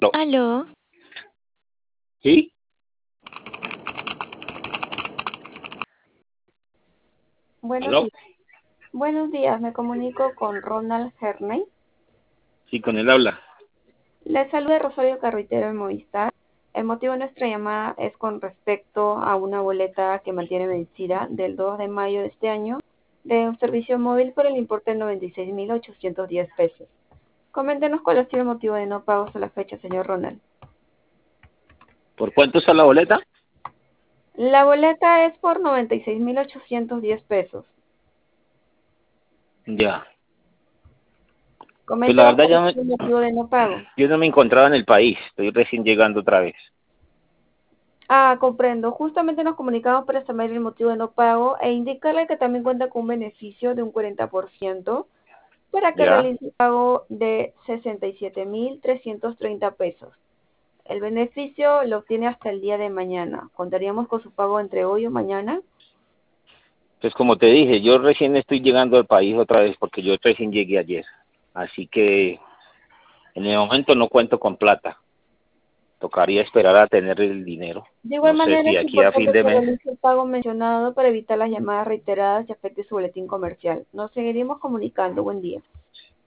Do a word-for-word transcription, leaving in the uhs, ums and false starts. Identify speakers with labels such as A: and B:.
A: No.
B: Aló,
A: ¿Sí?
C: Buenos
A: ¿Aló?
C: días. Buenos días, me comunico con Ronald Herney.
A: Sí, con él habla.
C: Le saluda Rosario Carretero de Movistar. El motivo de nuestra llamada es con respecto a una boleta que mantiene vencida del dos de mayo de este año de un servicio móvil por el importe de noventa y seis mil ochocientos diez pesos. Coméntenos cuál ha sido el motivo de no pagos a la fecha, señor Ronald.
A: ¿Por cuánto está la boleta?
C: La boleta es por noventa y seis mil ochocientos diez pesos.
A: Ya. Pues la
C: Coméntenos
A: verdad
C: cuál
A: ya
C: ha
A: me-
C: sido el motivo de no pago.
A: yo no me encontraba en el país. Estoy recién llegando otra vez.
C: Ah, comprendo. Justamente nos comunicamos para saber el motivo de no pago e indicarle que también cuenta con un beneficio de un cuarenta por ciento para que
A: ¿Ya?
C: realice el pago de sesenta y siete mil trescientos treinta pesos. El beneficio lo obtiene hasta el día de mañana. ¿Contaríamos con su pago entre hoy o mañana?
A: Pues como te dije, yo recién estoy llegando al país otra vez porque yo recién llegué ayer. Así que en el momento no cuento con plata. Tocaría esperar a tener el dinero.
C: De igual
A: No sé
C: manera,
A: si
C: es
A: aquí a fin
C: importante
A: de
C: que
A: mes.
C: realice el pago mencionado para evitar las llamadas reiteradas y afecte su boletín comercial. Nos seguiremos comunicando. Buen día.